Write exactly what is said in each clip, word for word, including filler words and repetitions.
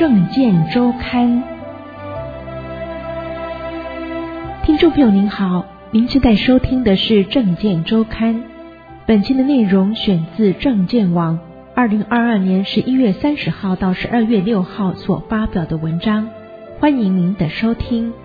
政见周刊。听众朋友您好，您现在收听的是政见周刊。本期的内容选自政见网二零二二年十一月三十号到十二月六号所发表的文章，欢迎您的收听。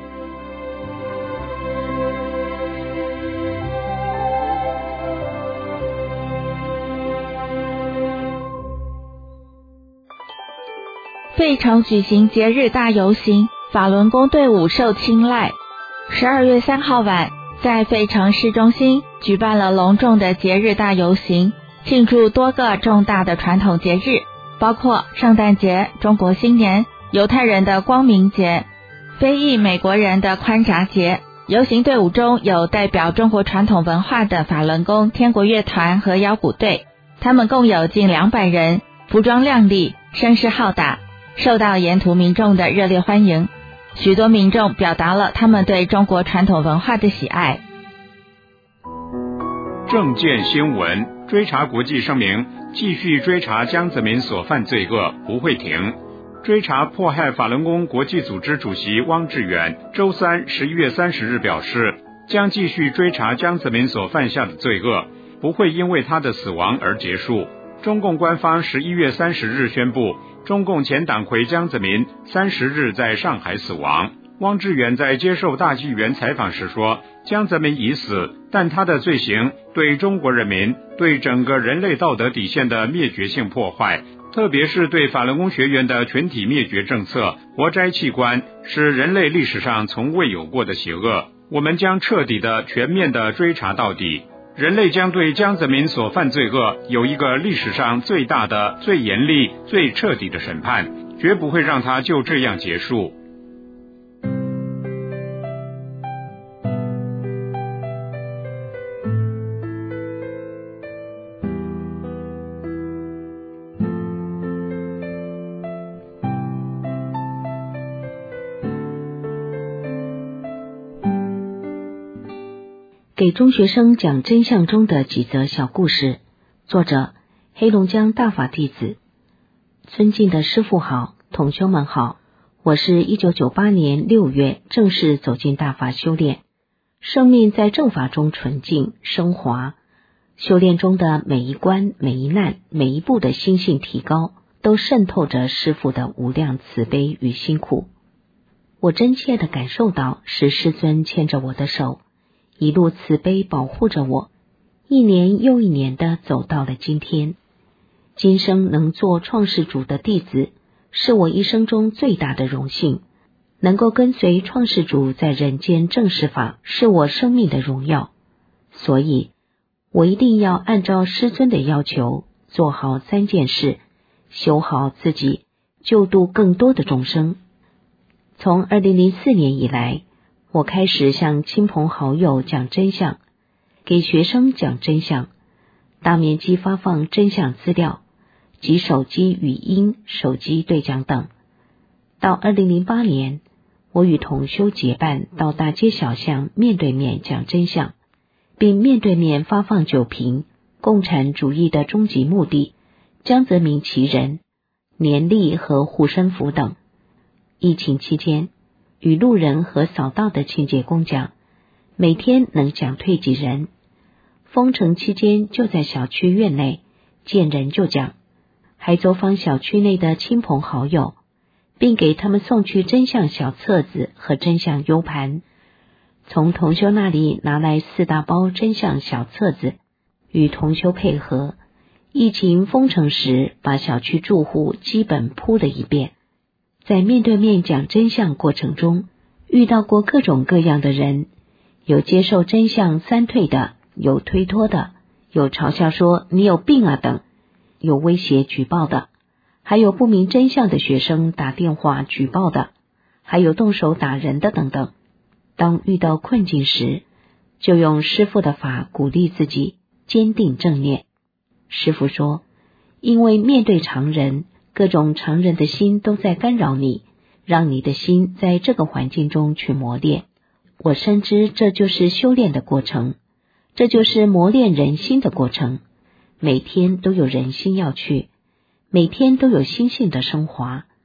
费城举行节日大游行，法轮功队伍受青睐。十二月三号晚，在费城市中心举办了隆重的节日大游行，庆祝多个重大的传统节日，包括圣诞节、中国新年、犹太人的光明节、非裔美国人的宽闸节。游行队伍中有代表中国传统文化的法轮功天国乐团和摇鼓队，他们共有近两百人，服装亮丽，声势浩大，受到沿途民众的热烈欢迎。许多民众表达了他们对中国传统文化的喜爱。 政见新闻，追查国际声明，继续追查江泽民所犯罪恶，不会停。追查迫害法轮功国际组织主席汪志远周三十一月三十日表示，将继续追查江泽民所犯下的罪恶，不会因为他的死亡而结束。中共官方十一月三十日宣布，中共前党魁江泽民三十日在上海死亡。汪志远在接受大纪元采访时说，江泽民已死，但他的罪行对中国人民、对整个人类道德底线的灭绝性破坏，特别是对法轮功学员的群体灭绝政策、活摘器官，是人类历史上从未有过的邪恶。我们将彻底的、全面的追查到底。人类将对江泽民所犯罪恶有一个历史上最大的、最严厉、最彻底的审判，绝不会让它就这样结束。 给中学生讲真相中的几则小故事，作者黑龙江大法弟子。尊敬的师父好，同修们好，我是一九九八年六月正式走进大法修炼，生命在正法中纯净升华，修炼中的每一关每一难每一步的心性提高，都渗透着师父的无量慈悲与辛苦。我真切地感受到是师尊牵着我的手，一路慈悲保护着我，一年又一年地走到了今天。今生能做创世主的弟子，是我一生中最大的荣幸。能够跟随创世主在人间正视法，是我生命的荣耀。所以，我一定要按照师尊的要求，做好三件事，修好自己，救度更多的众生。从二零零四年以来，我开始向亲朋好友讲真相，给学生讲真相，大面积发放真相资料及手机语音、手机对讲等。到二零零八年，我与同修结伴到大街小巷面对面讲真相，并面对面发放酒瓶，共产主义的终极目的，江泽民其人、年历和护身符等。疫情期间，与路人和扫道的清洁工讲，每天能讲退几人。封城期间就在小区院内，见人就讲，还走访小区内的亲朋好友，并给他们送去真相小册子和真相 U 盘。从同修那里拿来四大包真相小册子，与同修配合，疫情封城时把小区住户基本铺了一遍。在面对面讲真相过程中，遇到过各种各样的人，有接受真相三退的，有推脱的，有嘲笑说你有病啊等，有威胁举报的，还有不明真相的学生打电话举报的，还有动手打人的等等。当遇到困境时，就用师父的法鼓励自己，坚定正念。师父说，因为面对常人，各种常人的心都在干扰你，让你的心在这个环境中去磨练。我深知这就是修炼的过程，这就是磨练人心的过程。每天都有人心要去，每天都有心性的升华，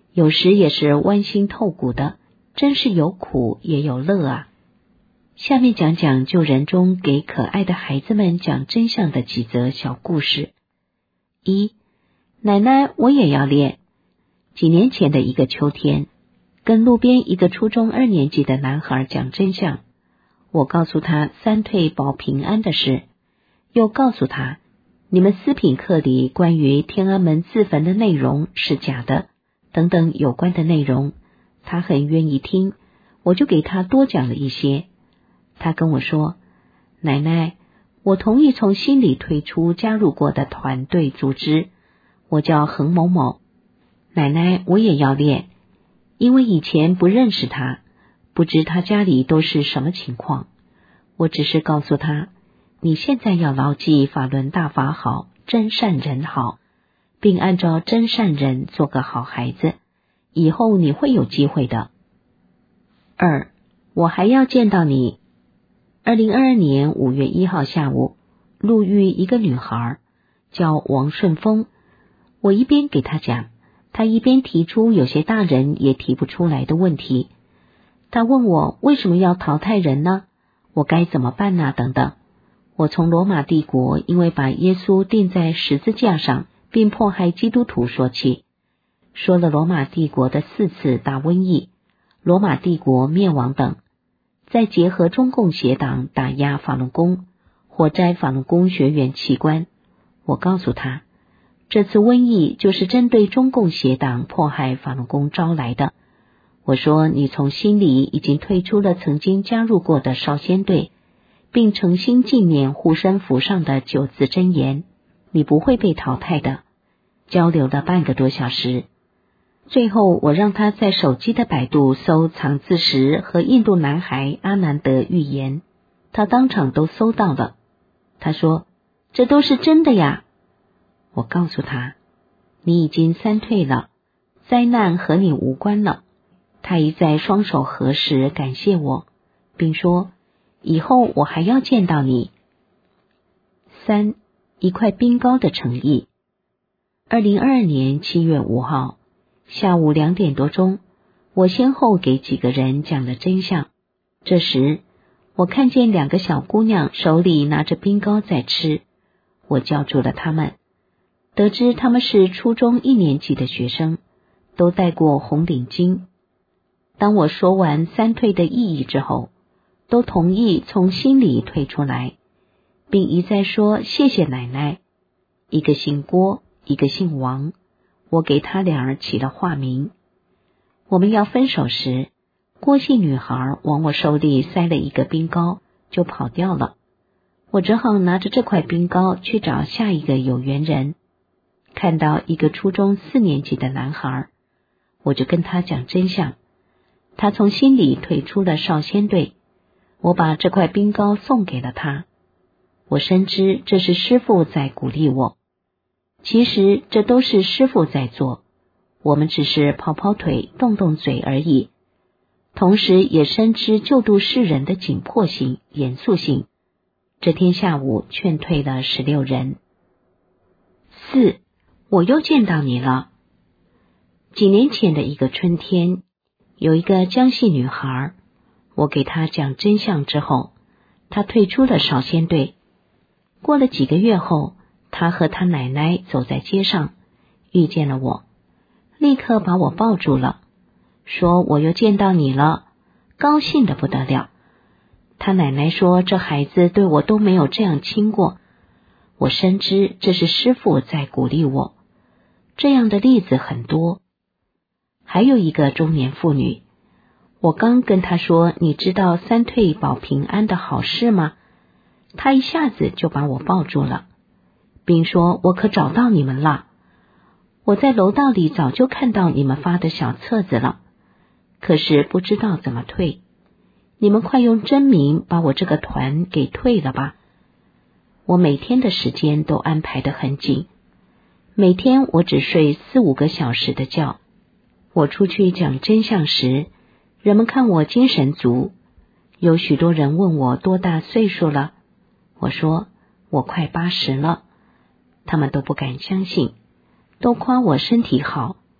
有时也是剜心透骨的，真是有苦也有乐啊。下面讲讲救人中给可爱的孩子们讲真相的几则小故事。一，奶奶我也要练。几年前的一个秋天，跟路边一个初中二年级的男孩讲真相。我告诉他三退保平安的事，又告诉他你们四品课里关于天安门自焚的内容是假的，等等有关的内容。他很愿意听，我就给他多讲了一些。他跟我说，奶奶，我同意从心里退出加入过的团队组织，我叫恒某某。奶奶我也要练，因为以前不认识他，不知他家里都是什么情况。我只是告诉他，你现在要牢记法轮大法好，真善人好，并按照真善人做个好孩子，以后你会有机会的。二，我还要见到你。二零二二年五月一号下午，路遇一个女孩，叫王顺峰。我一边给她讲，她一边提出有些大人也提不出来的问题。她问我为什么要淘汰人呢？我该怎么办呢？等等。我从罗马帝国因为把耶稣钉在十字架上并迫害基督徒说起，说了罗马帝国的四次大瘟疫、罗马帝国灭亡等，再结合中共邪党打压法轮功、火摘法轮功学员器官。我告诉他，这次瘟疫就是针对中共邪党迫害法轮功招来的。我说，你从心里已经退出了曾经加入过的少先队，并诚心纪念护身符上的九字真言，你不会被淘汰的。交流了半个多小时，最后我让他在手机的百度搜藏字石和印度男孩阿南德预言，他当场都搜到了。他说，这都是真的呀。我告诉他，你已经三退了，灾难和你无关了。他一再双手合十感谢我，并说以后我还要见到你。三，一块冰糕的诚意。二零二二年七月五号下午两点多钟，我先后给几个人讲了真相。这时我看见两个小姑娘手里拿着冰糕在吃，我叫住了她们，得知她们是初中一年级的学生，都戴过红领巾。当我说完三退的意义之后，都同意从心里退出来，并一再说谢谢奶奶。一个姓郭，一个姓王，我给他俩儿起了化名。我们要分手时，郭姓女孩往我手里塞了一个冰糕就跑掉了，我只好拿着这块冰糕去找下一个有缘人。看到一个初中四年级的男孩，我就跟他讲真相，他从心里退出了少先队。我把这块冰糕送给了他，我深知这是师父在鼓励我。其实这都是师父在做，我们只是跑跑腿动动嘴而已，同时也深知救度世人的紧迫性、严肃性。这天下午劝退了十六人。四，我又见到你了。几年前的一个春天，有一个江西女孩，我给她讲真相之后，她退出了少先队。过了几个月后，她和她奶奶走在街上，遇见了我，立刻把我抱住了，说我又见到你了，高兴得不得了。她奶奶说这孩子对我都没有这样亲过，我深知这是师父在鼓励我。这样的例子很多。还有一个中年妇女，我刚跟她说你知道三退保平安的好事吗？她一下子就把我抱住了，并说我可找到你们了，我在楼道里早就看到你们发的小册子了，可是不知道怎么退，你们快用真名把我这个团给退了吧。我每天的时间都安排得很紧，每天我只睡四五个小时的觉。我出去讲真相时，人们看我精神足，有许多人问我多大岁数了，我说我快八十了，他们都不敢相信，都夸我身体好。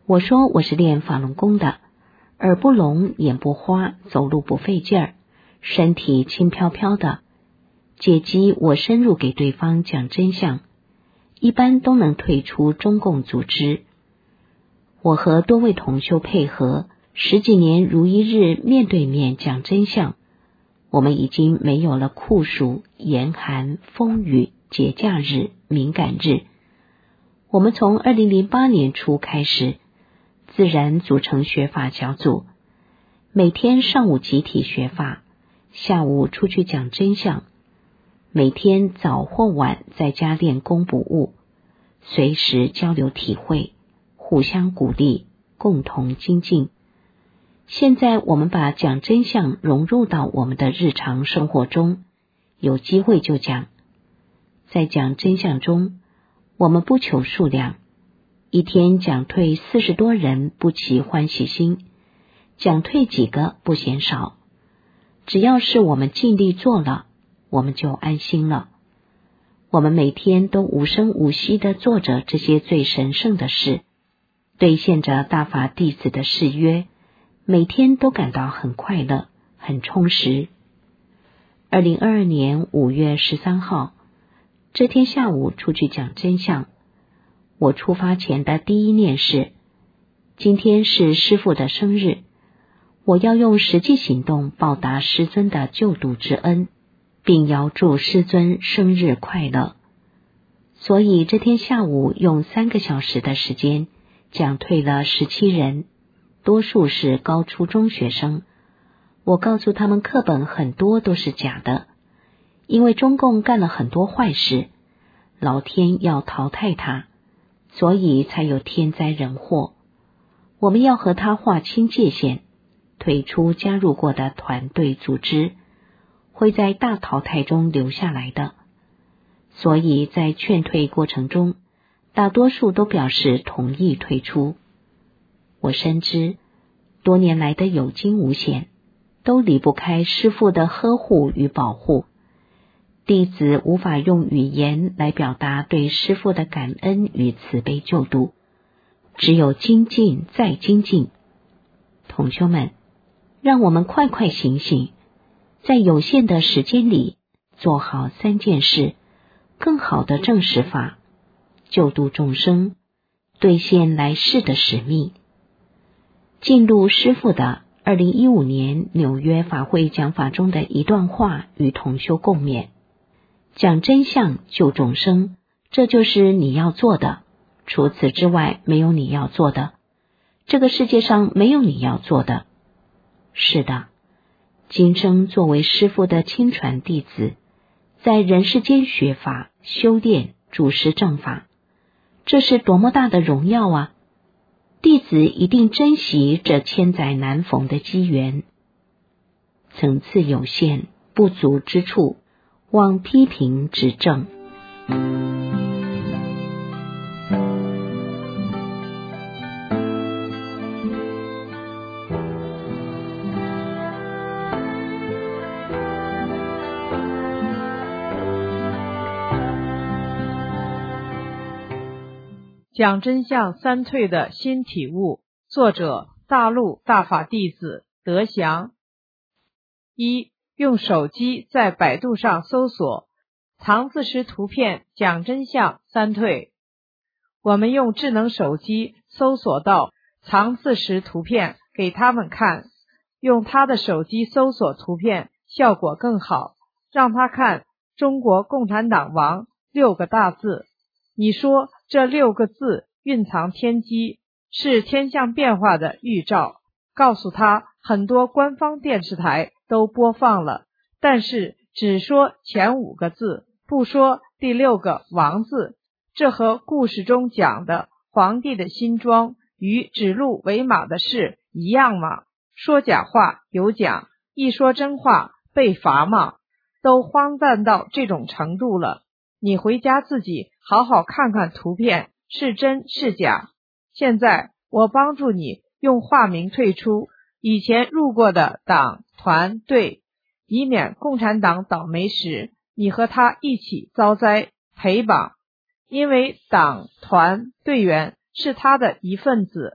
我说我是练法轮功的，耳不聋，眼不花，走路不费劲儿，身体轻飘飘的。借机我深入给对方讲真相，一般都能退出中共组织。我和多位同修配合，十几年如一日面对面讲真相，我们已经没有了酷暑、严寒、风雨、节假日、敏感日。我们从二零零八年初开始，自然组成学法小组，每天上午集体学法，下午出去讲真相，每天早或晚在家练功补物，随时交流体会，互相鼓励，共同精进。现在我们把讲真相融入到我们的日常生活中，有机会就讲。在讲真相中，我们不求数量，一天讲退四十多人不起欢喜心，讲退几个不嫌少，只要是我们尽力做了，我们就安心了。我们每天都无声无息地做着这些最神圣的事，兑现着大法弟子的誓约，每天都感到很快乐，很充实。二零二二年五月十三号，这天下午出去讲真相，我出发前的第一念是，今天是师父的生日，我要用实际行动报答师尊的救度之恩，并遥祝师尊生日快乐。所以这天下午用三个小时的时间讲退了十七人，多数是高初中学生。我告诉他们课本很多都是假的，因为中共干了很多坏事，老天要淘汰他，所以才有天灾人祸。我们要和他划清界限，退出加入过的团队组织，会在大淘汰中留下来的。所以在劝退过程中，大多数都表示同意退出。我深知多年来的有惊无险，都离不开师父的呵护与保护。弟子无法用语言来表达对师父的感恩与慈悲救度，只有精进再精进。同修们，让我们快快醒醒，在有限的时间里做好三件事，更好的证实法，救度众生，兑现来世的使命。进入师父的二零一五年纽约法会讲法中的一段话与同修共勉：讲真相救众生，这就是你要做的，除此之外没有你要做的，这个世界上没有你要做的。是的，今生作为师父的亲传弟子，在人世间学法、修炼、主持正法，这是多么大的荣耀啊！弟子一定珍惜这千载难逢的机缘。层次有限，不足之处，望批评指正。 讲真相三退的新体悟，作者大陆大法弟子德祥。一、用手机在百度上搜索藏字识图片讲真相三退。我们用智能手机搜索到藏字识图片给他们看，用他的手机搜索图片效果更好，让他看中国共产党亡六个大字。你说这六个字蕴藏天机，是天象变化的预兆，告诉他很多官方电视台都播放了，但是只说前五个字，不说第六个王字。这和故事中讲的皇帝的新装与指鹿为马的事一样吗？说假话有奖，一说真话被罚吗？都荒诞到这种程度了，你回家自己好好看看图片是真是假。现在我帮助你用化名退出以前入过的党团队，以免共产党倒霉时你和他一起遭灾赔榜。因为党团队员是他的一份子，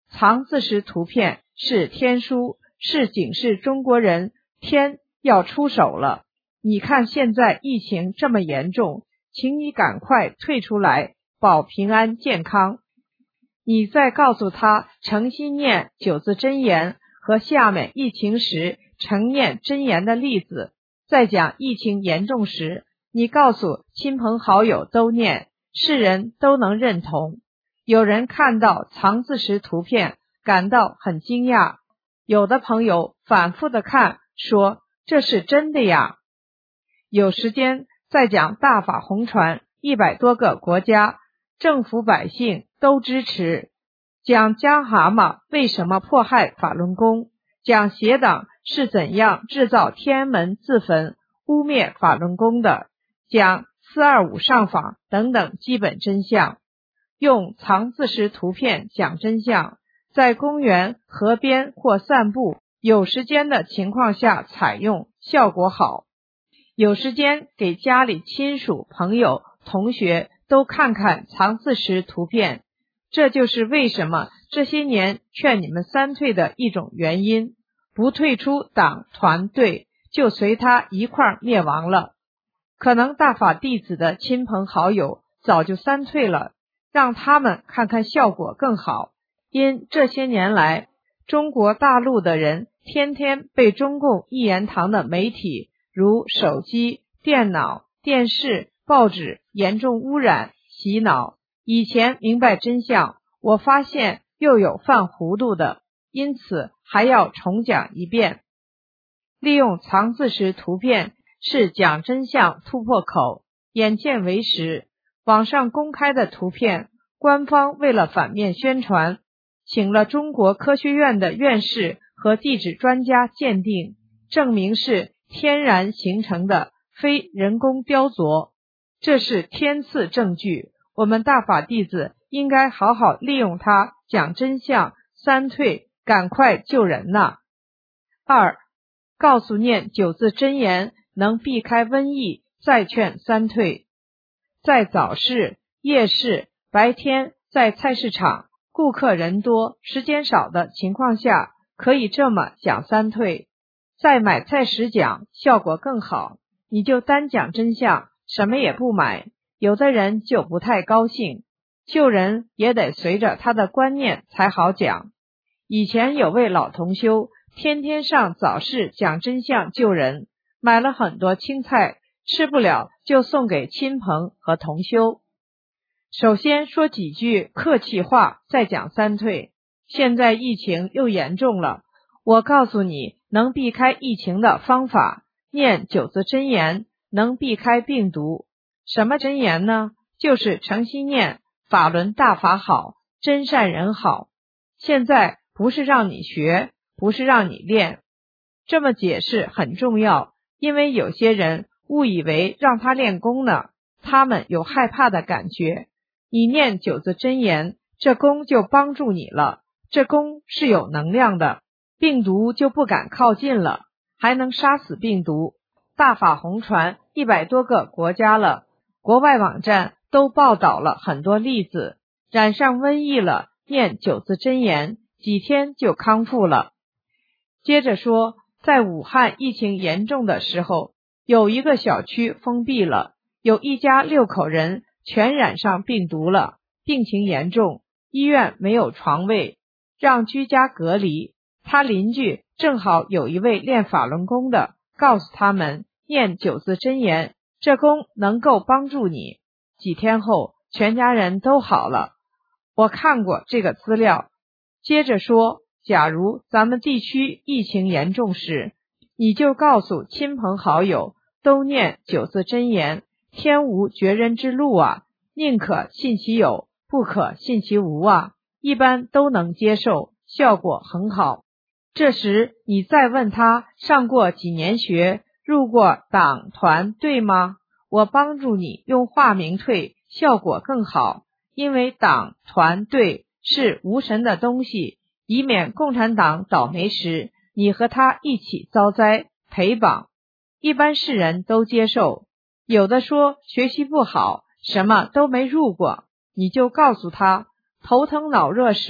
藏字石图片是天书，是警示中国人天要出手了。你看现在疫情这么严重，请你赶快退出来，保平安健康。你再告诉他诚心念九字真言和下面疫情时诚念真言的例子，再讲疫情严重时，你告诉亲朋好友都念，世人都能认同。有人看到藏字石图片感到很惊讶，有的朋友反复的看，说这是真的呀。有时间再讲大法红传，一百多个国家政府百姓都支持，讲江蛤蟆为什么迫害法轮功，讲邪党是怎样制造天安门自焚污蔑法轮功的，讲四二五上访等等基本真相。用藏字石图片讲真相，在公园、河边或散步有时间的情况下采用，效果好。有时间给家里亲属、朋友、同学都看看藏字石图片，这就是为什么这些年劝你们三退的一种原因。不退出党团队，就随他一块灭亡了。可能大法弟子的亲朋好友早就三退了，让他们看看效果更好。因这些年来，中国大陆的人天天被中共一言堂的媒体如手机、电脑、电视、报纸严重污染、洗脑。以前明白真相，我发现又有犯糊涂的，因此还要重讲一遍。利用藏字石图片是讲真相突破口，眼见为实。网上公开的图片，官方为了反面宣传，请了中国科学院的院士和地质专家鉴定，证明是天然形成的，非人工雕琢，这是天赐证据。我们大法弟子应该好好利用它，讲真相，三退，赶快救人呐！二，告诉念九字真言能避开瘟疫，再劝三退。在早市、夜市、白天在菜市场顾客人多时间少的情况下，可以这么讲三退。在买菜时讲效果更好，你就单讲真相，什么也不买，有的人就不太高兴。救人也得随着他的观念才好讲。以前有位老同修天天上早市讲真相救人，买了很多青菜，吃不了就送给亲朋和同修。首先说几句客气话，再讲三退。现在疫情又严重了，我告诉你能避开疫情的方法，念九字真言能避开病毒。什么真言呢？就是诚心念法轮大法好，真善人好。现在不是让你学，不是让你练，这么解释很重要，因为有些人误以为让他练功呢，他们有害怕的感觉。你念九字真言，这功就帮助你了，这功是有能量的，病毒就不敢靠近了，还能杀死病毒。大法红传一百多个国家了，国外网站都报道了很多例子，染上瘟疫了，念九字真言，几天就康复了。接着说，在武汉疫情严重的时候，有一个小区封闭了，有一家六口人全染上病毒了，病情严重，医院没有床位，让居家隔离。他邻居正好有一位练法轮功的，告诉他们念九字真言，这功能够帮助你。几天后全家人都好了，我看过这个资料。接着说，假如咱们地区疫情严重时，你就告诉亲朋好友都念九字真言，天无绝人之路啊，宁可信其有，不可信其无啊，一般都能接受，效果很好。这时你再问他上过几年学，入过党团队吗？我帮助你用化名退，效果更好，因为党团队是无神的东西，以免共产党倒霉时你和他一起遭灾陪绑。一般世人都接受。有的说学习不好，什么都没入过，你就告诉他头疼脑热时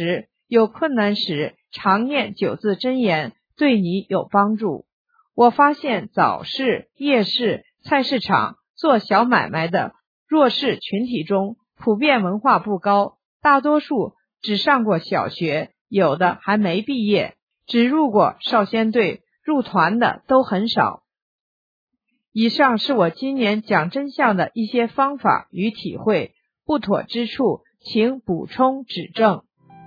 有困难时常念九字真言，对你有帮助。我发现早市、夜市、菜市场做小买卖的弱势群体中，普遍文化不高，大多数只上过小学，有的还没毕业，只入过少先队，入团的都很少。以上是我今年讲真相的一些方法与体会，不妥之处请补充指正。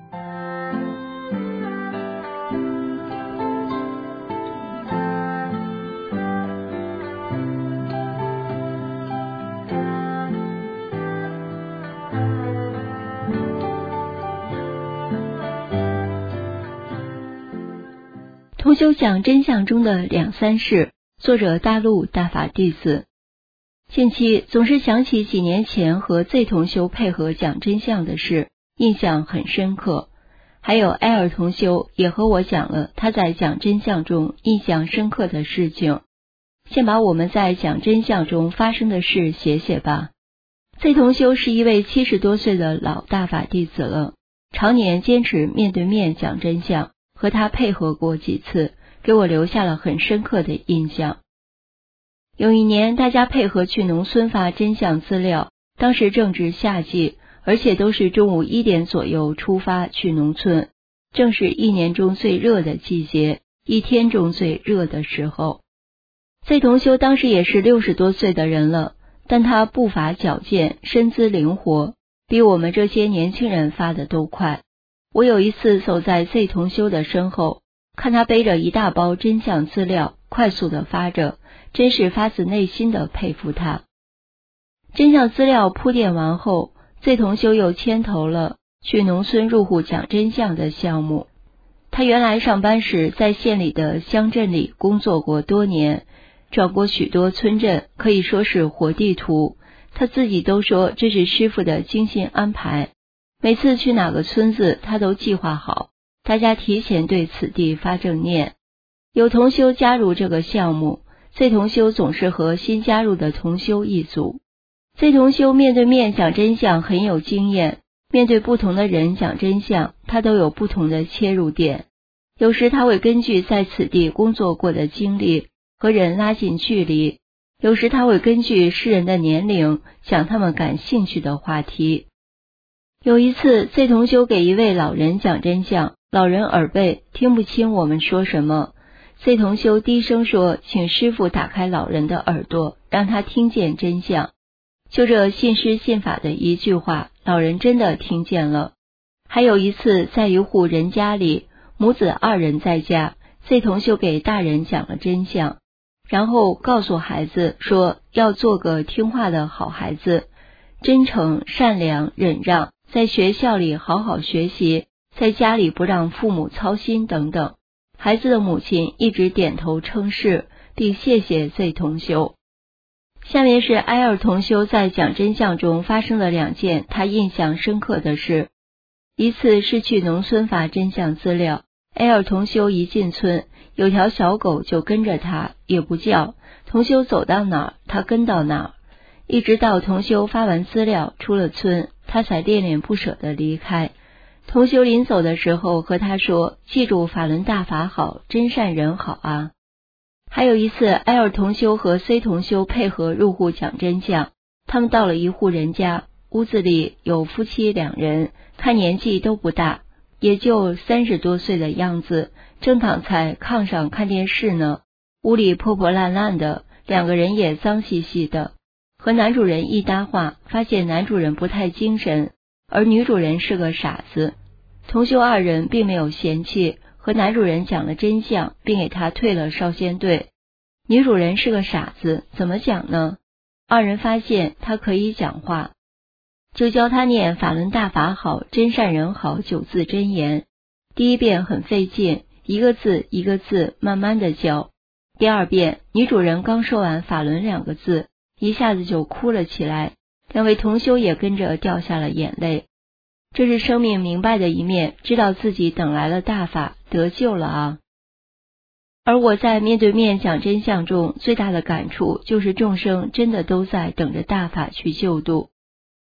同修讲真相中的两三事，作者大陆大法弟子。近期总是想起几年前和 Z 同修配合讲真相的事，印象很深刻。还有埃尔同修也和我讲了他在讲真相中印象深刻的事情。先把我们在讲真相中发生的事写写吧。 Z 同修是一位七十多岁的老大法弟子了，常年坚持面对面讲真相，和他配合过几次，给我留下了很深刻的印象。有一年大家配合去农村发真相资料，当时正值夏季，而且都是中午一点左右出发去农村，正是一年中最热的季节，一天中最热的时候。Z 同修当时也是六十多岁的人了，但他步伐矫健，身姿灵活，比我们这些年轻人发的都快。我有一次走在 Z 同修的身后，看他背着一大包真相资料快速的发着，真是发自内心的佩服他。真相资料铺垫完后， Z 同修又牵头了去农村入户讲真相的项目。他原来上班时在县里的乡镇里工作过多年，转过许多村镇，可以说是活地图。他自己都说这是师父的精心安排，每次去哪个村子他都计划好，大家提前对此地发正念。有同修加入这个项目， Z 同修总是和新加入的同修一组。 Z 同修面对面讲真相很有经验，面对不同的人讲真相，他都有不同的切入点。有时他会根据在此地工作过的经历和人拉近距离，有时他会根据世人的年龄讲他们感兴趣的话题。有一次 Z 同修给一位老人讲真相，老人耳背，听不清我们说什么。 Z 同修低声说，请师父打开老人的耳朵，让他听见真相。就这信师信法的一句话，老人真的听见了。还有一次在一户人家里，母子二人在家， Z 同修给大人讲了真相，然后告诉孩子说要做个听话的好孩子，真诚、善良、忍让，在学校里好好学习，在家里不让父母操心等等。孩子的母亲一直点头称是，并谢谢 Z 同修。下面是埃尔同修在讲真相中发生的两件他印象深刻的事。一次是去农村发真相资料，埃尔同修一进村，有条小狗就跟着他，也不叫，同修走到哪儿他跟到哪儿，一直到同修发完资料出了村，他才恋恋不舍地离开。同修临走的时候和他说，记住法轮大法好，真善人好啊。还有一次埃尔同修和 C 同修配合入户讲真相，他们到了一户人家，屋子里有夫妻两人，看年纪都不大，也就三十多岁的样子，正躺在炕上看电视呢。屋里破破烂烂的，两个人也脏兮兮的。和男主人一搭话，发现男主人不太精神，而女主人是个傻子。同修二人并没有嫌弃，和男主人讲了真相，并给他退了少先队。女主人是个傻子，怎么讲呢？二人发现他可以讲话，就教他念法轮大法好，真善人好九字真言。第一遍很费劲，一个字一个字慢慢的教。第二遍，女主人刚说完法轮两个字，一下子就哭了起来，两位同修也跟着掉下了眼泪。这是生命明白的一面，知道自己等来了大法，得救了啊！而我在面对面讲真相中最大的感触，就是众生真的都在等着大法去救度。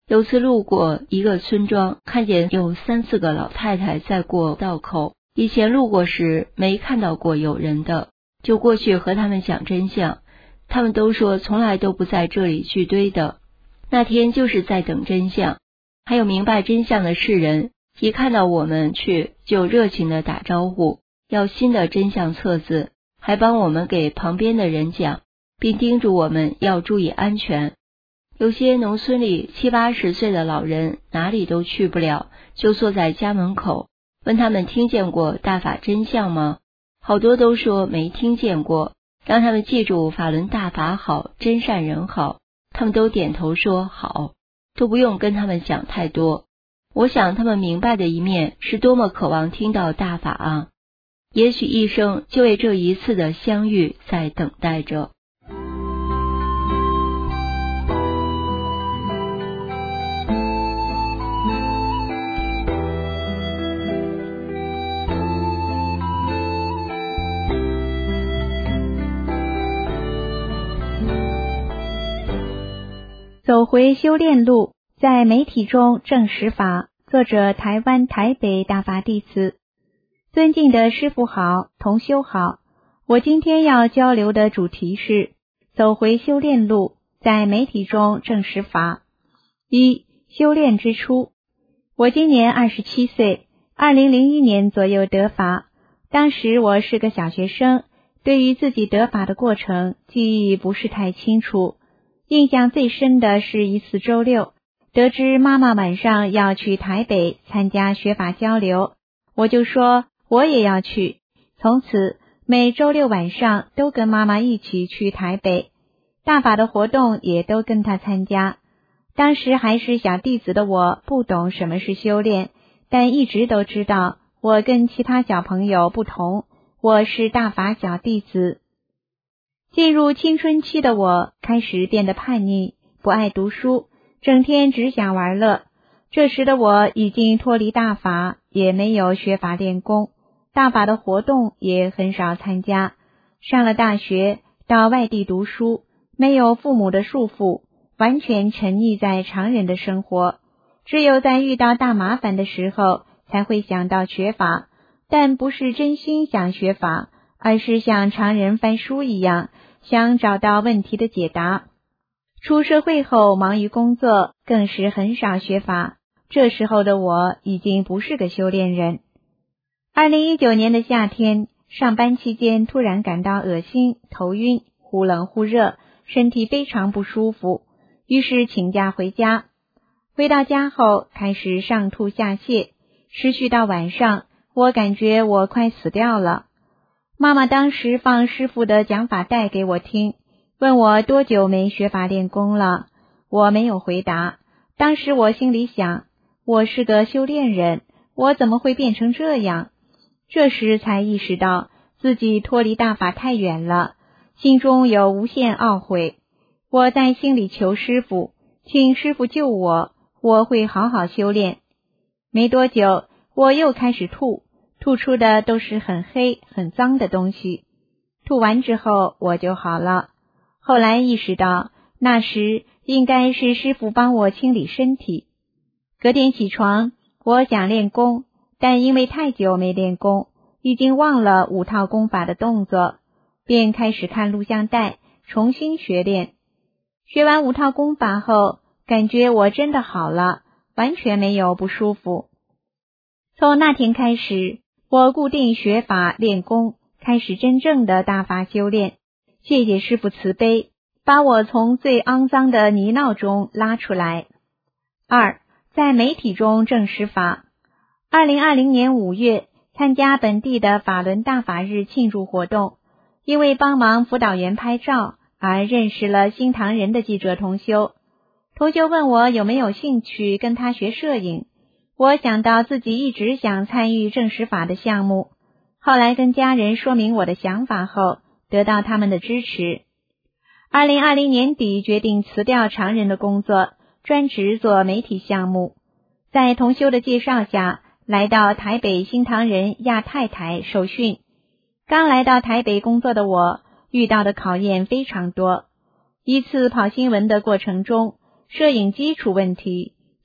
有次路过一个村庄，看见有三四个老太太在过道口，以前路过时没看到过有人的，就过去和他们讲真相，他们都说从来都不在这里聚堆的。那天就是在等真相，还有明白真相的世人，一看到我们去就热情地打招呼，要新的真相册子，还帮我们给旁边的人讲，并叮嘱我们要注意安全。有些农村里七八十岁的老人哪里都去不了，就坐在家门口，问他们听见过大法真相吗？好多都说没听见过，让他们记住法轮大法好，真善人好，他们都点头说好，都不用跟他们讲太多。我想他们明白的一面是多么渴望听到大法啊！也许一生就为这一次的相遇在等待着。 走回修炼路，在媒体中证实法。作者台湾台北大法弟子。尊敬的师父好，同修好。我今天要交流的主题是走回修炼路，在媒体中证实法。一、修炼之初。我今年二十七岁，二零零一年左右得法。当时我是个小学生，对于自己得法的过程记忆不是太清楚。印象最深的是一次周六，得知妈妈晚上要去台北参加学法交流，我就说我也要去。从此每周六晚上都跟妈妈一起去台北，大法的活动也都跟她参加。当时还是小弟子的我不懂什么是修炼，但一直都知道我跟其他小朋友不同，我是大法小弟子。进入青春期的我开始变得叛逆，不爱读书，整天只想玩乐。这时的我已经脱离大法，也没有学法练功，大法的活动也很少参加。上了大学，到外地读书，没有父母的束缚，完全沉溺在常人的生活。只有在遇到大麻烦的时候，才会想到学法，但不是真心想学法，而是像常人翻书一样，想找到问题的解答。出社会后忙于工作，更是很少学法。这时候的我已经不是个修炼人。二零一九年的夏天，上班期间突然感到恶心、头晕、忽冷忽热，身体非常不舒服，于是请假回家。回到家后开始上吐下泻，持续到晚上，我感觉我快死掉了。妈妈当时放师父的讲法带给我听，问我多久没学法练功了。我没有回答。当时我心里想，我是个修炼人，我怎么会变成这样？这时才意识到自己脱离大法太远了，心中有无限懊悔。我在心里求师父，请师父救我，我会好好修炼。没多久，我又开始吐，吐出的都是很黑很脏的东西。吐完之后我就好了。后来意识到，那时应该是师父帮我清理身体。隔天起床，我想练功，但因为太久没练功，已经忘了五套功法的动作，便开始看录像带，重新学练。学完五套功法后，感觉我真的好了，完全没有不舒服。从那天开始，我固定学法练功，开始真正的大法修炼。谢谢师父慈悲，把我从最肮脏的泥淖中拉出来。二，在媒体中证实法。二零二零年五月，参加本地的法轮大法日庆祝活动，因为帮忙辅导员拍照而认识了新唐人的记者同修。同修问我有没有兴趣跟他学摄影，我想到自己一直想参与证实法的项目，后来跟家人说明我的想法后，得到他们的支持。二零二零年底决定辞掉常人的工作，专职做媒体项目。在同修的介绍下，来到台北新唐人亚太台受训。刚来到台北工作的我，遇到的考验非常多。一次跑新闻的过程中，摄影机出问题，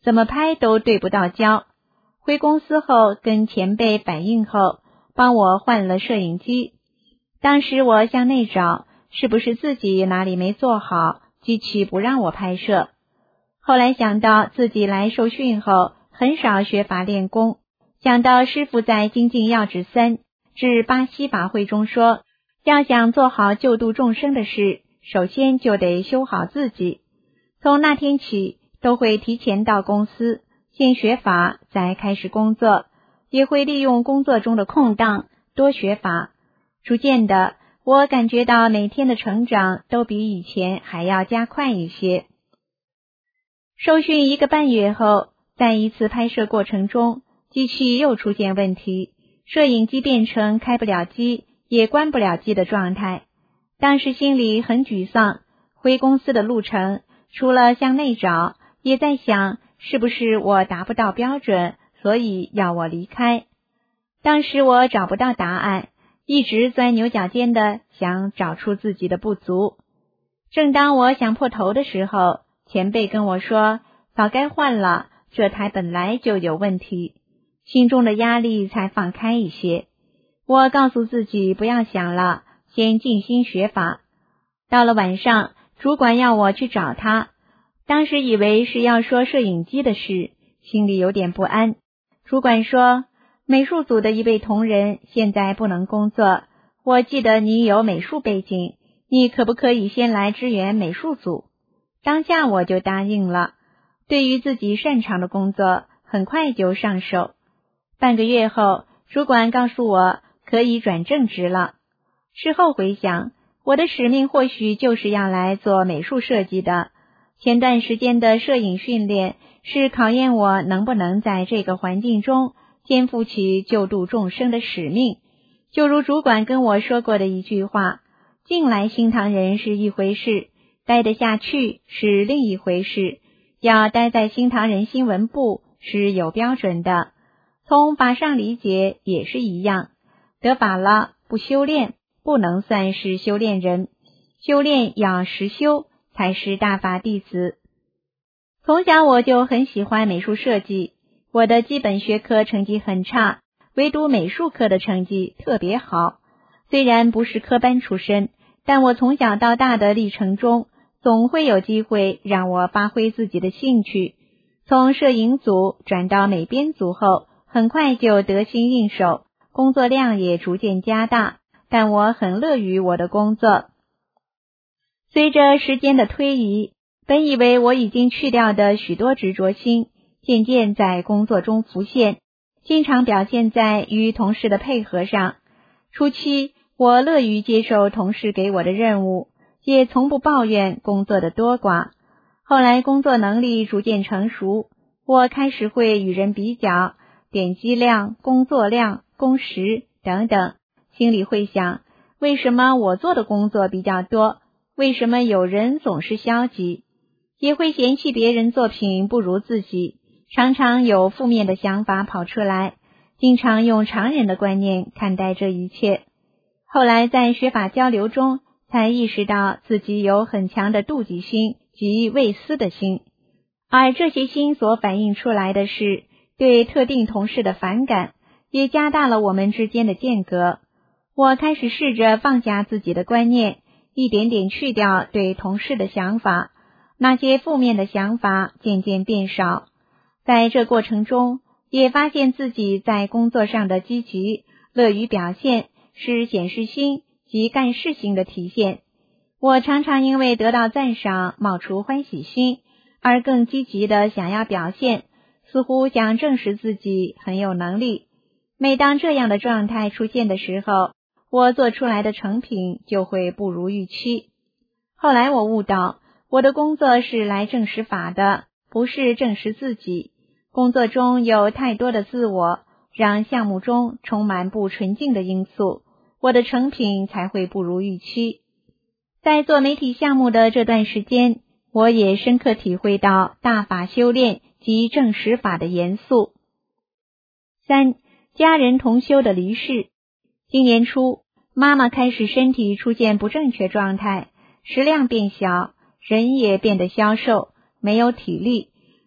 怎么拍都对不到焦。回公司后跟前辈反映后，帮我换了摄影机。当时我向内找，是不是自己哪里没做好，机器不让我拍摄。后来想到自己来受训后很少学法练功，想到师父在精进要旨三至巴西法会中说，要想做好救度众生的事，首先就得修好自己。从那天起，都会提前到公司，先学法，再开始工作，也会利用工作中的空档多学法。逐渐的，我感觉到每天的成长都比以前还要加快一些。受训一个半月后，在一次拍摄过程中，机器又出现问题，摄影机变成开不了机也关不了机的状态。当时心里很沮丧，回公司的路程除了向内找，也在想是不是我达不到标准，所以要我离开。当时我找不到答案，一直钻牛角尖的想找出自己的不足。正当我想破头的时候，前辈跟我说，早该换了，这台本来就有问题。心中的压力才放开一些。我告诉自己不要想了，先静心学法。到了晚上，主管要我去找他，当时以为是要说摄影机的事，心里有点不安。主管说，美术组的一位同仁现在不能工作，我记得你有美术背景，你可不可以先来支援美术组？当下我就答应了，对于自己擅长的工作，很快就上手。半个月后，主管告诉我可以转正职了。事后回想，我的使命或许就是要来做美术设计的。前段时间的摄影训练是考验我能不能在这个环境中肩负起救度众生的使命。就如主管跟我说过的一句话，进来新唐人是一回事，待得下去是另一回事，要待在新唐人新闻部是有标准的。从法上理解也是一样，得法了不修炼，不能算是修炼人，修炼要实修才是大法弟子。从小我就很喜欢美术设计，我的基本学科成绩很差，唯独美术课的成绩特别好。虽然不是科班出身，但我从小到大的历程中，总会有机会让我发挥自己的兴趣。从摄影组转到美编组后，很快就得心应手，工作量也逐渐加大，但我很乐于我的工作。随着时间的推移，本以为我已经去掉的许多执着心，渐渐在工作中浮现，经常表现在与同事的配合上。初期，我乐于接受同事给我的任务，也从不抱怨工作的多寡。后来工作能力逐渐成熟，我开始会与人比较点击量、工作量、工时等等，心里会想，为什么我做的工作比较多？为什么有人总是消极？也会嫌弃别人作品不如自己，常常有负面的想法跑出来，经常用常人的观念看待这一切。后来在学法交流中，才意识到自己有很强的妒忌心及畏私的心，而这些心所反映出来的是对特定同事的反感，也加大了我们之间的间隔。我开始试着放下自己的观念，一点点去掉对同事的想法，那些负面的想法渐渐变少。在这过程中，也发现自己在工作上的积极、乐于表现，是显示心及干事心的体现。我常常因为得到赞赏冒出欢喜心，而更积极的想要表现，似乎想证实自己很有能力。每当这样的状态出现的时候，我做出来的成品就会不如预期。后来我悟到，我的工作是来证实法的，不是证实自己。工作中有太多的自我，让项目中充满不纯净的因素，我的成品才会不如预期。在做媒体项目的这段时间，我也深刻体会到大法修炼及证实法的严肃。三、家人同修的离世。今年初，妈妈开始身体出现不正确状态，食量变小，人也变得消瘦，没有体力，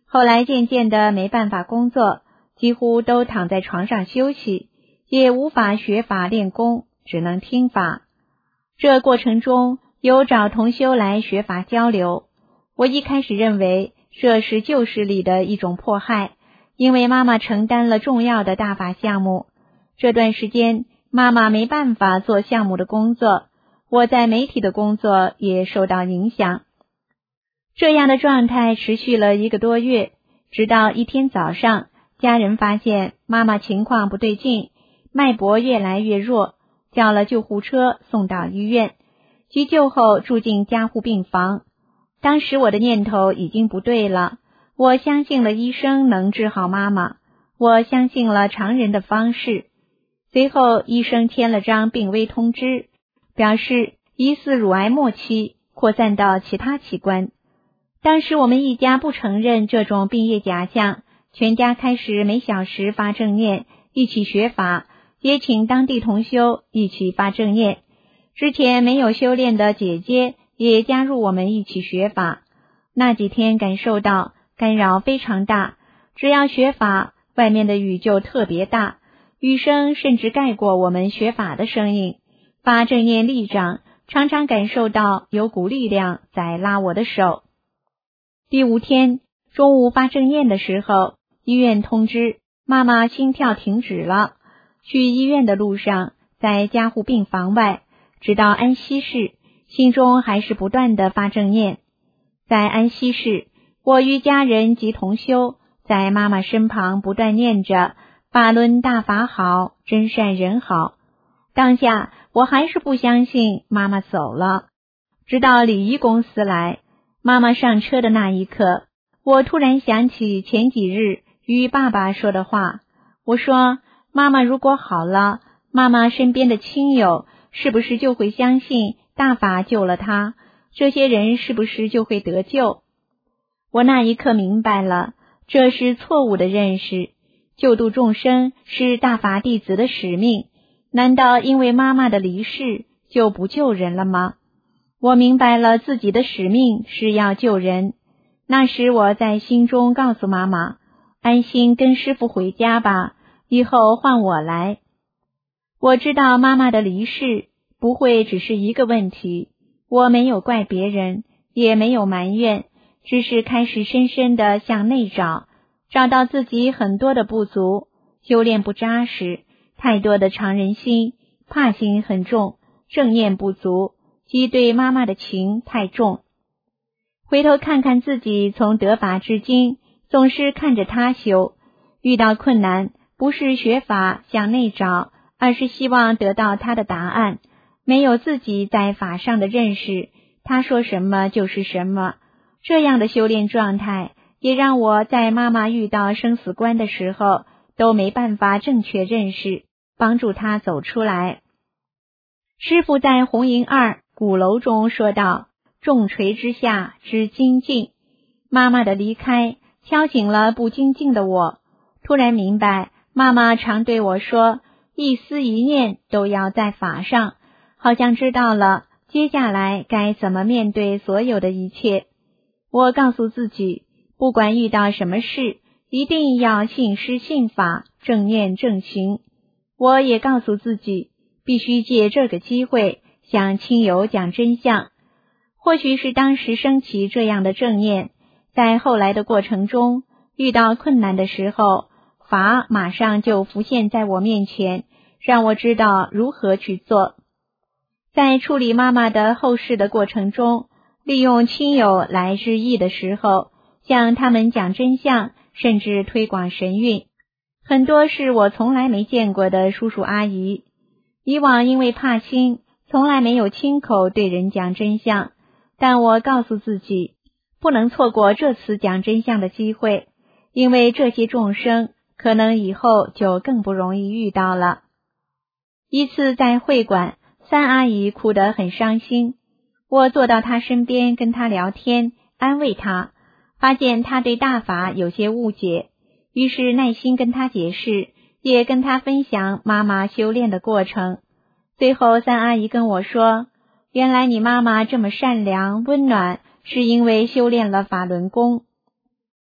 后来渐渐的没办法工作，几乎都躺在床上休息，也无法学法练功，只能听法。这过程中有找同修来学法交流，我一开始认为这是旧势力的一种迫害，因为妈妈承担了重要的大法项目，这段时间妈妈没办法做项目的工作，我在媒体的工作也受到影响。这样的状态持续了一个多月，直到一天早上，家人发现妈妈情况不对劲，脉搏越来越弱，叫了救护车送到医院，急救后住进加护病房。当时我的念头已经不对了，我相信了医生能治好妈妈，我相信了常人的方式。随后医生签了张病危通知，表示疑似乳癌末期，扩散到其他器官。当时我们一家不承认这种病业假象，全家开始每小时发正念，一起学法，也请当地同修一起发正念。之前没有修炼的姐姐也加入我们一起学法。那几天感受到干扰非常大，只要学法，外面的雨就特别大，雨声甚至盖过我们学法的声音。发正念力长，常常感受到有股力量在拉我的手。第五天中午发正念的时候，医院通知妈妈心跳停止了。去医院的路上，在加护病房外，直到安息室，心中还是不断的发正念。在安息室，我与家人及同修在妈妈身旁不断念着法轮大法好，真善人好。当下我还是不相信妈妈走了，直到礼仪公司来，妈妈上车的那一刻，我突然想起前几日与爸爸说的话。我说，妈妈如果好了，妈妈身边的亲友是不是就会相信大法救了她？这些人是不是就会得救？我那一刻明白了，这是错误的认识。救度众生是大法弟子的使命，难道因为妈妈的离世就不救人了吗？我明白了自己的使命是要救人。那时我在心中告诉妈妈，安心跟师父回家吧，以后换我来。我知道妈妈的离世不会只是一个问题，我没有怪别人，也没有埋怨，只是开始深深地向内找，找到自己很多的不足，修炼不扎实，太多的常人心，怕心很重，正念不足，即对妈妈的情太重。回头看看自己从得法至今，总是看着他修，遇到困难不是学法向内找，而是希望得到他的答案，没有自己在法上的认识，他说什么就是什么。这样的修炼状态也让我在妈妈遇到生死关的时候都没办法正确认识，帮助他走出来。师父在红营二鼓楼中说道，重锤之下知精进。妈妈的离开敲醒了不精进的我，突然明白妈妈常对我说，一思一念都要在法上，好像知道了接下来该怎么面对所有的一切。我告诉自己，不管遇到什么事，一定要信师信法，正念正行。我也告诉自己，必须借这个机会向亲友讲真相。或许是当时升起这样的正念，在后来的过程中，遇到困难的时候，法马上就浮现在我面前，让我知道如何去做。在处理妈妈的后事的过程中，利用亲友来致意的时候，向他们讲真相，甚至推广神韵，很多是我从来没见过的叔叔阿姨。以往因为怕亲，从来没有亲口对人讲真相，但我告诉自己，不能错过这次讲真相的机会，因为这些众生可能以后就更不容易遇到了。一次在会馆，三阿姨哭得很伤心，我坐到她身边跟她聊天，安慰她，发现她对大法有些误解，于是耐心跟她解释，也跟她分享妈妈修炼的过程。最后三阿姨跟我说，原来你妈妈这么善良温暖，是因为修炼了法轮功。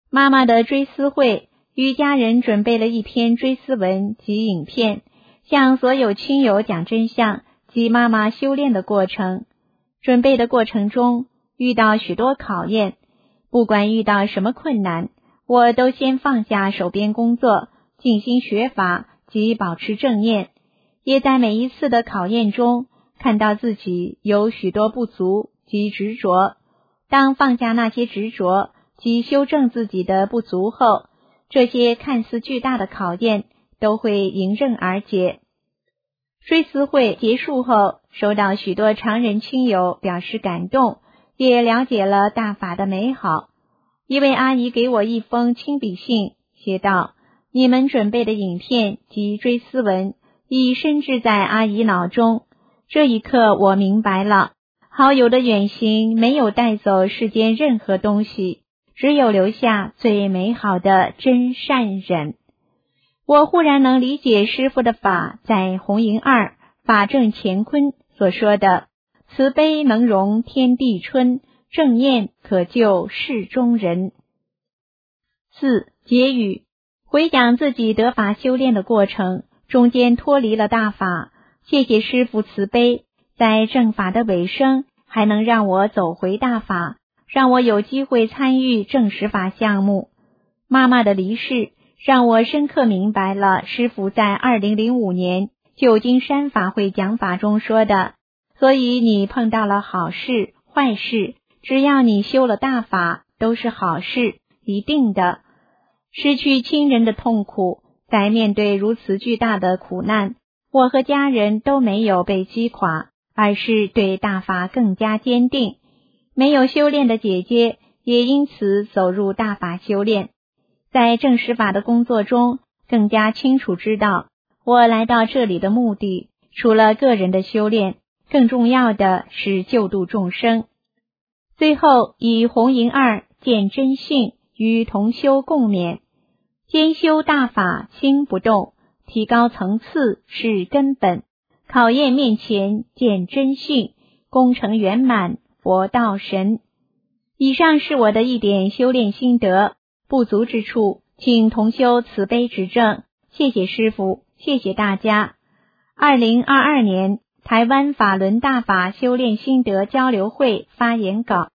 妈妈的追思会与家人准备了一篇追思文及影片，向所有亲友讲真相及妈妈修炼的过程。准备的过程中遇到许多考验，不管遇到什么困难，我都先放下手边工作，静心学法及保持正念，也在每一次的考验中看到自己有许多不足及执着。当放下那些执着及修正自己的不足后，这些看似巨大的考验都会迎刃而解。追思会结束后，收到许多常人亲友表示感动，也了解了大法的美好。一位阿姨给我一封亲笔信，写道：你们准备的影片及追思文已深植在阿姨脑中。这一刻我明白了，好友的远行没有带走世间任何东西，只有留下最美好的真善忍。我忽然能理解师父的法在红营二法正乾坤所说的慈悲能容天地春，正念可救世中人。四、结语。回想自己得法修炼的过程，中间脱离了大法，谢谢师父慈悲，在正法的尾声还能让我走回大法，让我有机会参与正实法项目。妈妈的离世让我深刻明白了师父在二零零五年旧金山法会讲法中说的，所以你碰到了好事坏事，只要你修了大法都是好事，一定的。失去亲人的痛苦，在面对如此巨大的苦难，我和家人都没有被击垮，而是对大法更加坚定。没有修炼的姐姐也因此走入大法修炼，在正实法的工作中更加清楚知道，我来到这里的目的除了个人的修炼，更重要的是救度众生。最后以红营二见真性与同修共勉，兼修大法心不动，提高层次是根本，考验面前见真性，功成圆满佛道神。以上是我的一点修炼心得，不足之处请同修慈悲指正，谢谢师父，谢谢大家。二零二二年台湾法轮大法修炼心得交流会发言稿。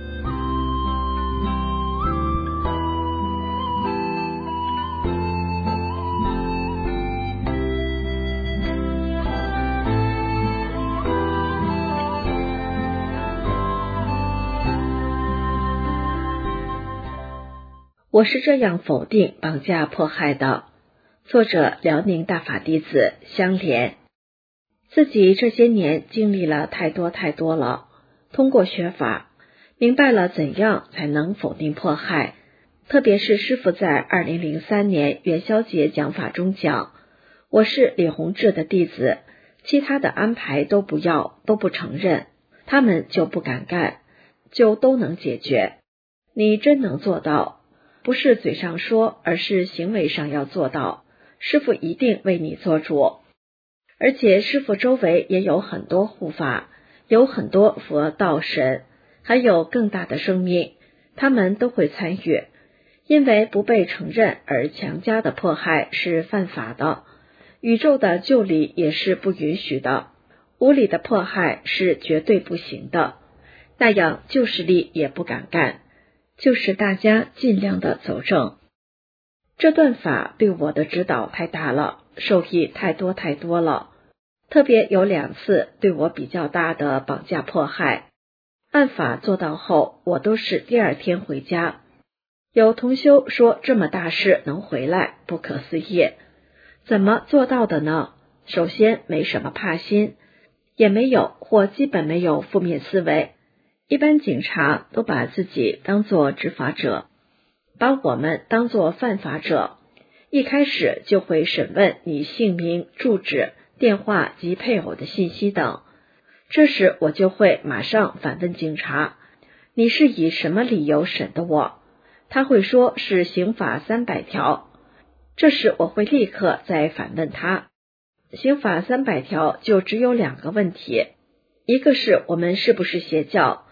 我是这样否定绑架迫害的。作者辽宁大法弟子香莲。自己这些年经历了太多太多了，通过学法明白了怎样才能否定迫害，特别是师父在二零零三年元宵节讲法中讲，我是李洪志的弟子，其他的安排都不要，都不承认，他们就不敢干，就都能解决。你真能做到，不是嘴上说，而是行为上要做到，师父一定为你做主。而且师父周围也有很多护法，有很多佛道神，还有更大的生命，他们都会参与。因为不被承认而强加的迫害是犯法的，宇宙的救理也是不允许的，无理的迫害是绝对不行的，那样救世力也不敢干，就是大家尽量的走正。这段法对我的指导太大了，受益太多太多了，特别有两次对我比较大的绑架迫害，按法做到后，我都是第二天回家。有同修说这么大事能回来，不可思议，怎么做到的呢？首先没什么怕心，也没有或基本没有负面思维，一般警察都把自己当作执法者，把我们当作犯法者，一开始就会审问你姓名、住址、电话及配偶的信息等。这时我就会马上反问警察，你是以什么理由审的我？他会说是刑法三百条，这时我会立刻再反问他。刑法三百条就只有两个问题，一个是我们是不是邪教，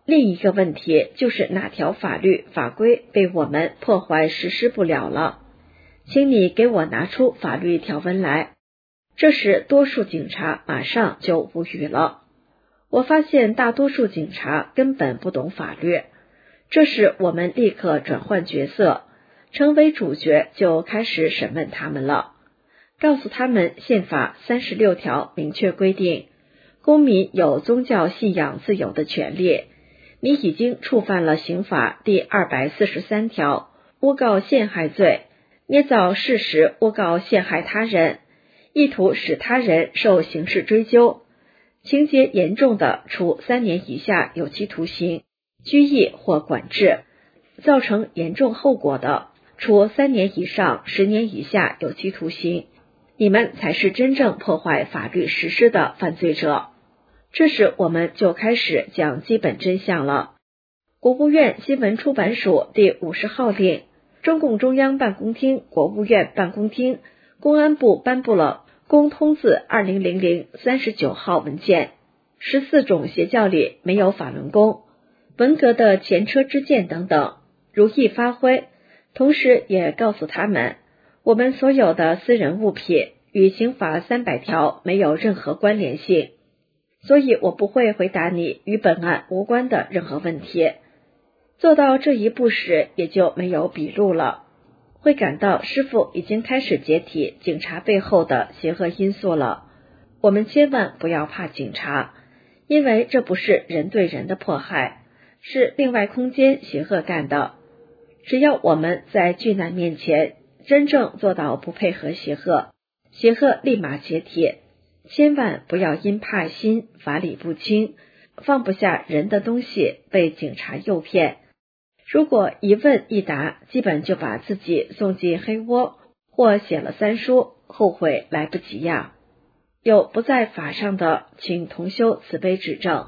另一个问题就是哪条法律法规被我们破坏实施不了了，请你给我拿出法律条文来。这时多数警察马上就无语了。我发现大多数警察根本不懂法律，这时我们立刻转换角色，成为主角，就开始审问他们了，告诉他们宪法三十六条明确规定，公民有宗教信仰自由的权利。你已经触犯了刑法第二百四十三条诬告陷害罪，捏造事实诬告陷害他人，意图使他人受刑事追究，情节严重的处三年以下有期徒刑、拘役或管制，造成严重后果的处三年以上十年以下有期徒刑。你们才是真正破坏法律实施的犯罪者。这时我们就开始讲基本真相了。国务院新闻出版署第五十号令，中共中央办公厅、国务院办公厅、公安部颁布了公通字二零零零三十九号文件，十四种邪教里没有法轮功，文革的前车之鉴等等，如意发挥。同时也告诉他们，我们所有的私人物品与刑法三百条没有任何关联性，所以我不会回答你与本案无关的任何问题。做到这一步时，也就没有笔录了，会感到师父已经开始解体警察背后的邪恶因素了。我们千万不要怕警察，因为这不是人对人的迫害，是另外空间邪恶干的。只要我们在巨难面前真正做到不配合邪恶，邪恶立马解体。千万不要因怕心法理不清，放不下人的东西被警察诱骗。如果一问一答，基本就把自己送进黑窝，或写了三书，后悔来不及呀。有不在法上的，请同修慈悲指正。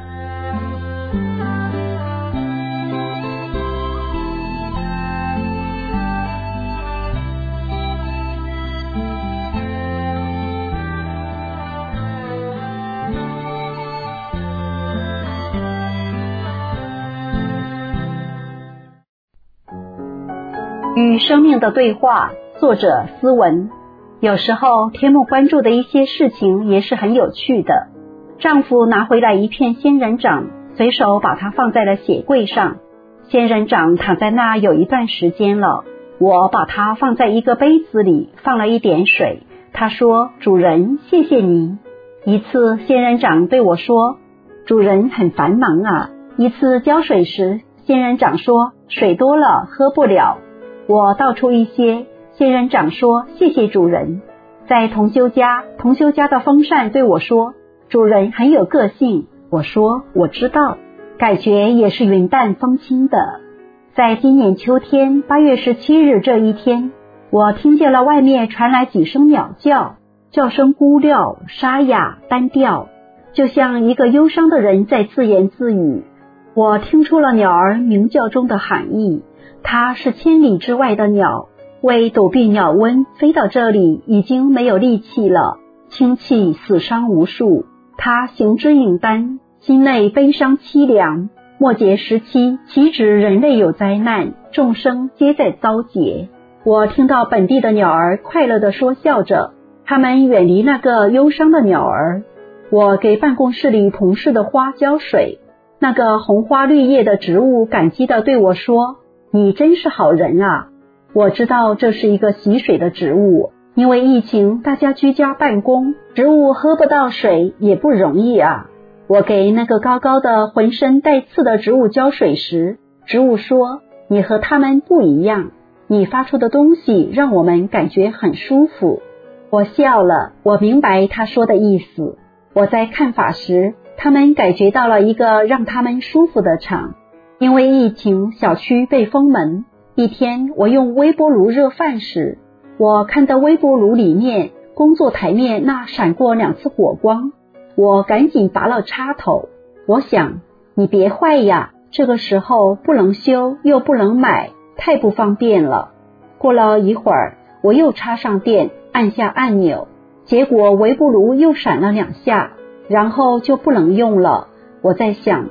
与生命的对话，作者思文。有时候天幕关注的一些事情也是很有趣的。丈夫拿回来一片仙人掌，随手把它放在了鞋柜上。仙人掌躺在那有一段时间了，我把它放在一个杯子里，放了一点水。他说：主人，谢谢你。一次仙人掌对我说：主人很繁忙啊。一次浇水时，仙人掌说：水多了喝不了。我倒出一些，仙人掌说：谢谢主人。在同修家，同修家的风扇对我说：主人很有个性。我说：我知道，感觉也是云淡风轻的。在今年秋天八月十七日这一天，我听见了外面传来几声鸟叫，叫声孤寥、沙哑、单调，就像一个忧伤的人在自言自语。我听出了鸟儿鸣叫中的含义，它是千里之外的鸟，为躲避鸟瘟飞到这里已经没有力气了，亲戚死伤无数，它行之影单，心内悲伤凄凉。末节时期岂止人类有灾难，众生皆在遭劫。我听到本地的鸟儿快乐地说笑着，它们远离那个忧伤的鸟儿。我给办公室里同事的花浇水，那个红花绿叶的植物感激地对我说：你真是好人啊。我知道这是一个喜水的植物，因为疫情大家居家办公，植物喝不到水也不容易啊。我给那个高高的浑身带刺的植物浇水时，植物说：你和它们不一样，你发出的东西让我们感觉很舒服。我笑了，我明白他说的意思。我在看法时，他们感觉到了一个让他们舒服的场。因为疫情，小区被封门。一天我用微波炉热饭时，我看到微波炉里面工作台面那闪过两次火光，我赶紧拔了插头。我想，你别坏呀，这个时候不能修又不能买，太不方便了。过了一会儿，我又插上电，按下按钮，结果微波炉又闪了两下，然后就不能用了。我在想，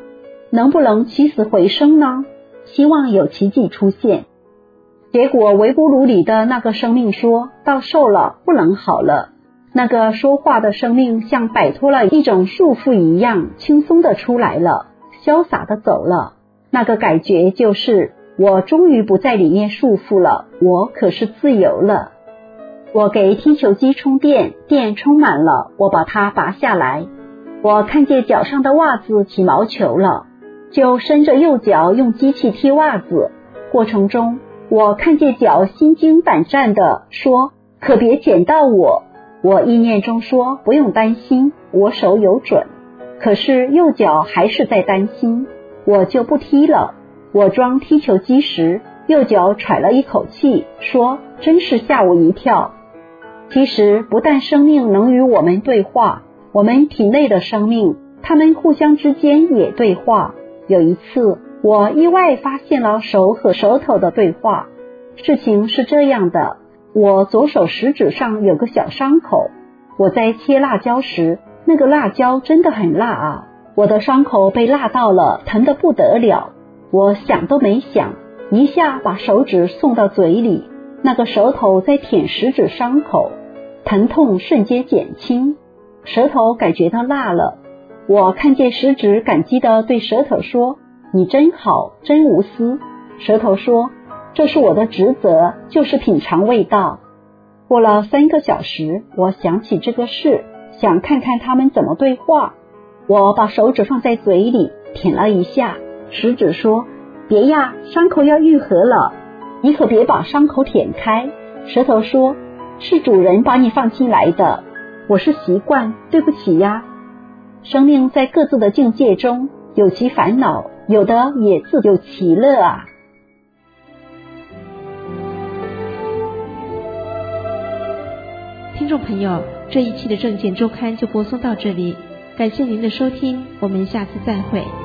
能不能起死回生呢？希望有奇迹出现。结果微波炉里的那个生命说，到寿了，不能好了。那个说话的生命像摆脱了一种束缚一样，轻松的出来了，潇洒的走了。那个感觉就是，我终于不在里面束缚了，我可是自由了。我给踢球机充电，电充满了，我把它拔下来。我看见脚上的袜子起毛球了，就伸着右脚用机器踢袜子。过程中，我看见脚心惊胆战的说，可别捡到我。我意念中说，不用担心，我手有准。可是右脚还是在担心，我就不踢了。我装踢球机时，右脚喘了一口气，说，真是吓我一跳。其实不但生命能与我们对话，我们体内的生命，它们互相之间也对话。有一次，我意外发现了手和舌头的对话。事情是这样的，我左手食指上有个小伤口，我在切辣椒时，那个辣椒真的很辣啊，我的伤口被辣到了，疼得不得了。我想都没想，一下把手指送到嘴里，那个舌头在舔食指伤口，疼痛瞬间减轻，舌头感觉到辣了。我看见食指感激地对舌头说，你真好，真无私。舌头说，这是我的职责，就是品尝味道。过了三个小时，我想起这个事，想看看他们怎么对话。我把手指放在嘴里舔了一下，食指说，别呀，伤口要愈合了，你可别把伤口舔开。舌头说，是主人把你放进来的，我是习惯，对不起呀。生命在各自的境界中有其烦恼，有的也自有其乐啊。 听众朋友，这一期的正见周刊就播送到这里，感谢您的收听，我们下次再会。